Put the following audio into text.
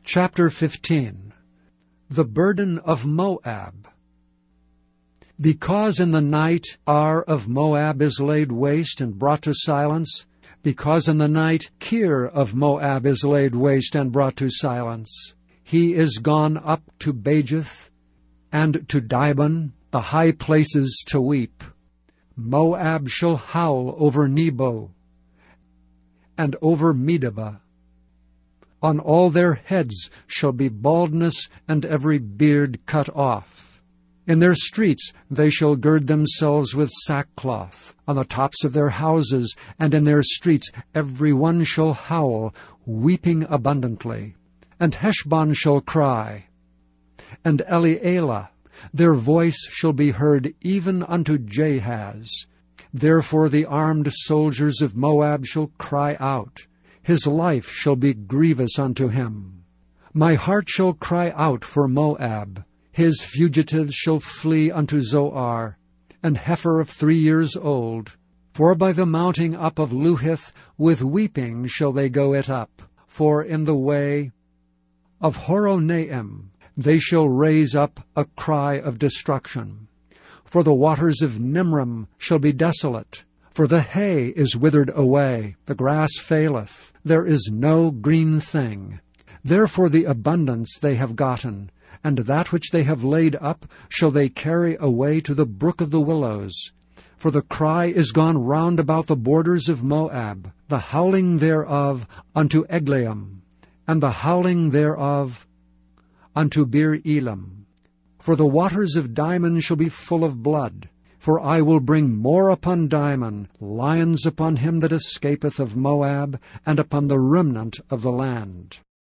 Chapter 15. The burden of Moab. Because in the night Ar of Moab is laid waste and brought to silence, because in the night Kir of Moab is laid waste and brought to silence, he is gone up to Bajith and to Dibon, the high places, to weep. Moab shall howl over Nebo and over Medeba. On all their heads shall be baldness, and every beard cut off. In their streets they shall gird themselves with sackcloth. On the tops of their houses and in their streets every one shall howl, weeping abundantly. And Heshbon shall cry, and Elealeh, their voice shall be heard even unto Jahaz. Therefore the armed soldiers of Moab shall cry out. His life shall be grievous unto him. My heart shall cry out for Moab. His fugitives shall flee unto Zoar, an heifer of 3 years old. For by the mounting up of Luhith with weeping shall they go it up. For in the way of Horonaim they shall raise up a cry of destruction. For the waters of Nimrim shall be desolate. For the hay is withered away, the grass faileth, there is no green thing. Therefore the abundance they have gotten, and that which they have laid up shall they carry away to the brook of the willows. For the cry is gone round about the borders of Moab, the howling thereof unto Eglaim, and the howling thereof unto Beer Elam. For the waters of Dimon shall be full of blood. For I will bring more upon Dimon, lions upon him that escapeth of Moab, and upon the remnant of the land.